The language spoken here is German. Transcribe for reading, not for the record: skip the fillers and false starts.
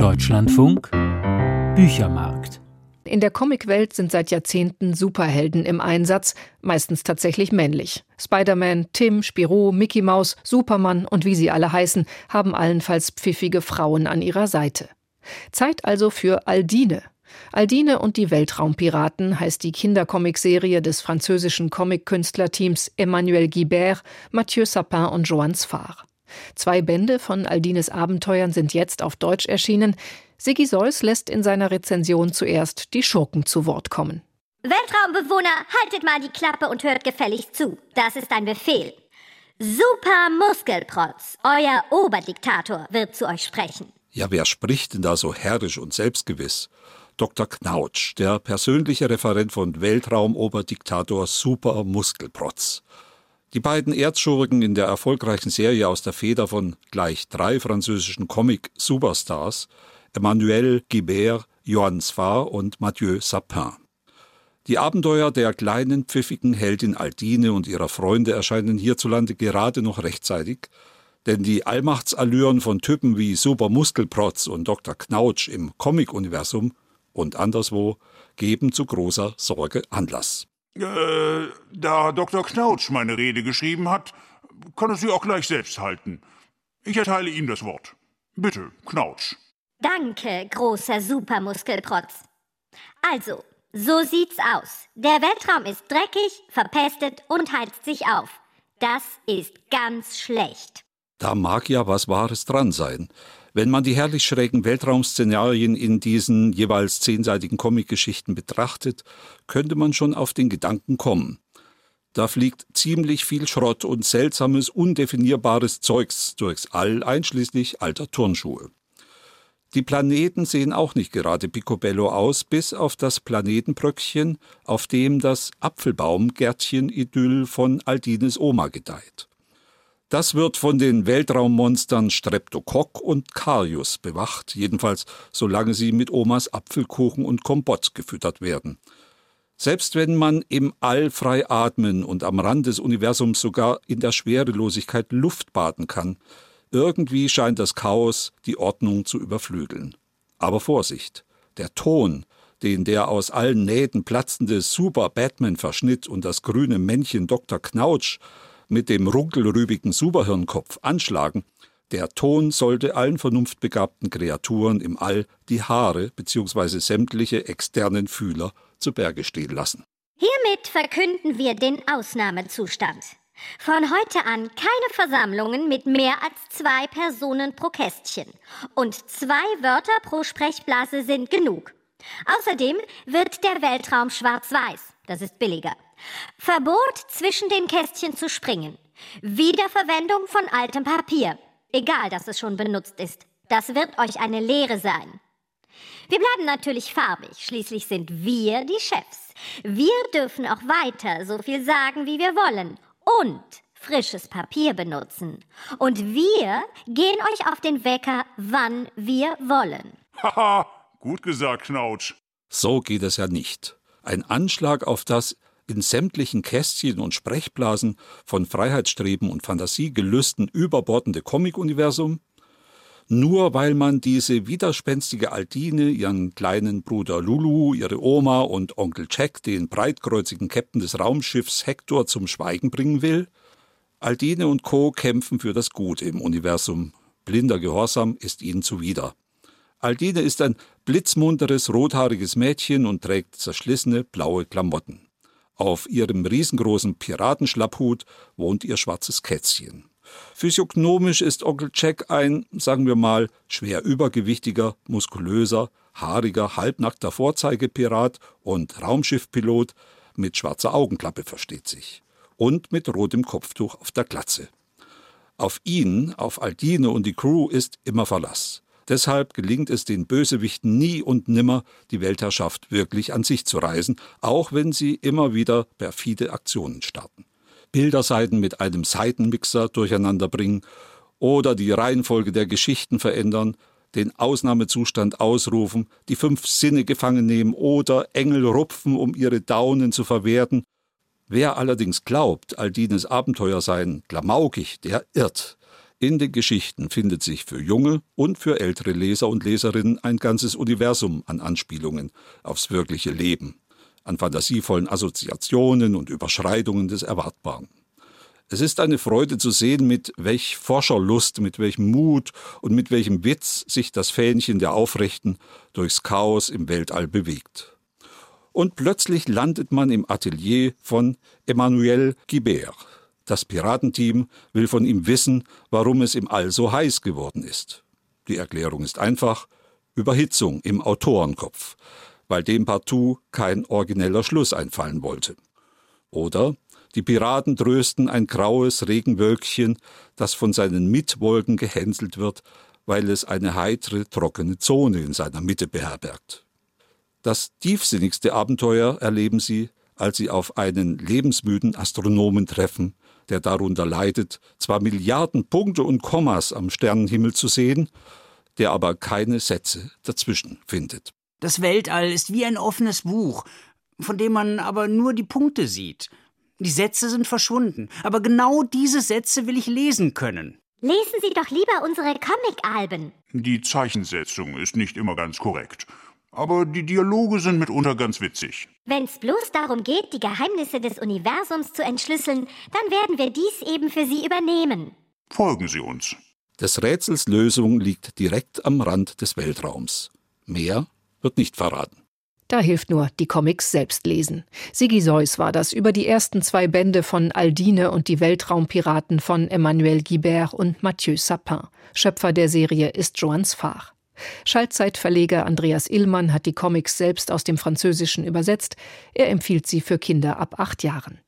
Deutschlandfunk Büchermarkt. In der Comicwelt sind seit Jahrzehnten Superhelden im Einsatz, meistens tatsächlich männlich. Spider-Man, Tim, Spirou, Mickey Maus, Superman und wie sie alle heißen, haben allenfalls pfiffige Frauen an ihrer Seite. Zeit also für Aldine. Aldine und die Weltraumpiraten heißt die Kindercomicserie des französischen Comic-Künstlerteams Emmanuel Guibert, Mathieu Sapin und Johann Sfar. 2 Bände von Aldines Abenteuern sind jetzt auf Deutsch erschienen. Sigi Seuss lässt in seiner Rezension zuerst die Schurken zu Wort kommen. Weltraumbewohner, haltet mal die Klappe und hört gefälligst zu. Das ist ein Befehl. Super Muskelprotz, euer Oberdiktator, wird zu euch sprechen. Ja, wer spricht denn da so herrisch und selbstgewiss? Dr. Knautsch, der persönliche Referent von Weltraumoberdiktator Super Muskelprotz. Die beiden Erzschurken in der erfolgreichen Serie aus der Feder von gleich 3 französischen Comic-Superstars, Emmanuel Guibert, Johann Sfar und Mathieu Sapin. Die Abenteuer der kleinen, pfiffigen Heldin Aldine und ihrer Freunde erscheinen hierzulande gerade noch rechtzeitig, denn die Allmachtsallüren von Typen wie Super Muskelprotz und Dr. Knautsch im Comic-Universum und anderswo geben zu großer Sorge Anlass. Da Dr. Knautsch meine Rede geschrieben hat, kann er sie auch gleich selbst halten. Ich erteile ihm das Wort. Bitte, Knautsch. Danke, großer Supermuskelprotz. Also, so sieht's aus. Der Weltraum ist dreckig, verpestet und heizt sich auf. Das ist ganz schlecht. Da mag ja was Wahres dran sein. Wenn man die herrlich schrägen Weltraumszenarien in diesen jeweils 10-seitigen Comicgeschichten betrachtet, könnte man schon auf den Gedanken kommen. Da fliegt ziemlich viel Schrott und seltsames, undefinierbares Zeugs durchs All, einschließlich alter Turnschuhe. Die Planeten sehen auch nicht gerade picobello aus, bis auf das Planetenbröckchen, auf dem das Apfelbaumgärtchen-Idyll von Aldines Oma gedeiht. Das wird von den Weltraummonstern Streptokock und Karius bewacht, jedenfalls solange sie mit Omas Apfelkuchen und Kompott gefüttert werden. Selbst wenn man im All frei atmen und am Rand des Universums sogar in der Schwerelosigkeit Luft baden kann, irgendwie scheint das Chaos die Ordnung zu überflügeln. Aber Vorsicht, der Ton, den der aus allen Nähten platzende Super-Batman-Verschnitt und das grüne Männchen Dr. Knautsch mit dem runkelrübigen Superhirnkopf anschlagen, der Ton sollte allen vernunftbegabten Kreaturen im All die Haare bzw. sämtliche externen Fühler zu Berge stehen lassen. Hiermit verkünden wir den Ausnahmezustand. Von heute an keine Versammlungen mit mehr als 2 Personen pro Kästchen. Und 2 Wörter pro Sprechblase sind genug. Außerdem wird der Weltraum schwarz-weiß. Das ist billiger. Verbot, zwischen den Kästchen zu springen. Wiederverwendung von altem Papier. Egal, dass es schon benutzt ist. Das wird euch eine Lehre sein. Wir bleiben natürlich farbig. Schließlich sind wir die Chefs. Wir dürfen auch weiter so viel sagen, wie wir wollen. Und frisches Papier benutzen. Und wir gehen euch auf den Wecker, wann wir wollen. Haha, gut gesagt, Knautsch. So geht es ja nicht. Ein Anschlag auf das in sämtlichen Kästchen und Sprechblasen von Freiheitsstreben und Fantasiegelüsten überbordende Comic-Universum? Nur weil man diese widerspenstige Aldine, ihren kleinen Bruder Lulu, ihre Oma und Onkel Jack, den breitkreuzigen Captain des Raumschiffs Hector, zum Schweigen bringen will? Aldine und Co. kämpfen für das Gute im Universum. Blinder Gehorsam ist ihnen zuwider. Aldine ist ein blitzmunteres, rothaariges Mädchen und trägt zerschlissene, blaue Klamotten. Auf ihrem riesengroßen Piratenschlapphut wohnt ihr schwarzes Kätzchen. Physiognomisch ist Onkel Jack ein, sagen wir mal, schwer übergewichtiger, muskulöser, haariger, halbnackter Vorzeigepirat und Raumschiffpilot mit schwarzer Augenklappe, versteht sich. Und mit rotem Kopftuch auf der Glatze. Auf ihn, auf Aldine und die Crew ist immer Verlass. Deshalb gelingt es den Bösewichten nie und nimmer, die Weltherrschaft wirklich an sich zu reißen, auch wenn sie immer wieder perfide Aktionen starten. Bilderseiten mit einem Seitenmixer durcheinander bringen oder die Reihenfolge der Geschichten verändern, den Ausnahmezustand ausrufen, die 5 Sinne gefangen nehmen oder Engel rupfen, um ihre Daunen zu verwerten. Wer allerdings glaubt, Aldines Abenteuer seien klamaukig, der irrt. In den Geschichten findet sich für junge und für ältere Leser und Leserinnen ein ganzes Universum an Anspielungen aufs wirkliche Leben, an fantasievollen Assoziationen und Überschreitungen des Erwartbaren. Es ist eine Freude zu sehen, mit welch Forscherlust, mit welchem Mut und mit welchem Witz sich das Fähnchen der Aufrechten durchs Chaos im Weltall bewegt. Und plötzlich landet man im Atelier von Emmanuel Guibert. Das Piratenteam will von ihm wissen, warum es im All so heiß geworden ist. Die Erklärung ist einfach: Überhitzung im Autorenkopf, weil dem partout kein origineller Schluss einfallen wollte. Oder die Piraten trösten ein graues Regenwölkchen, das von seinen Mitwolken gehänselt wird, weil es eine heitere, trockene Zone in seiner Mitte beherbergt. Das tiefsinnigste Abenteuer erleben sie, als sie auf einen lebensmüden Astronomen treffen, der darunter leidet, zwar Milliarden Punkte und Kommas am Sternenhimmel zu sehen, der aber keine Sätze dazwischen findet. Das Weltall ist wie ein offenes Buch, von dem man aber nur die Punkte sieht. Die Sätze sind verschwunden, aber genau diese Sätze will ich lesen können. Lesen Sie doch lieber unsere Comic-Alben. Die Zeichensetzung ist nicht immer ganz korrekt, aber die Dialoge sind mitunter ganz witzig. Wenn's bloß darum geht, die Geheimnisse des Universums zu entschlüsseln, dann werden wir dies eben für Sie übernehmen. Folgen Sie uns. Des Rätsels Lösung liegt direkt am Rand des Weltraums. Mehr wird nicht verraten. Da hilft nur die Comics selbst lesen. Sigi Seuss war das über die ersten 2 Bände von Aldine und die Weltraumpiraten von Emmanuel Guibert und Mathieu Sapin. Schöpfer der Serie ist Johann Sfar. Schallzeitverleger Andreas Illmann hat die Comics selbst aus dem Französischen übersetzt. Er empfiehlt sie für Kinder ab 8 Jahren.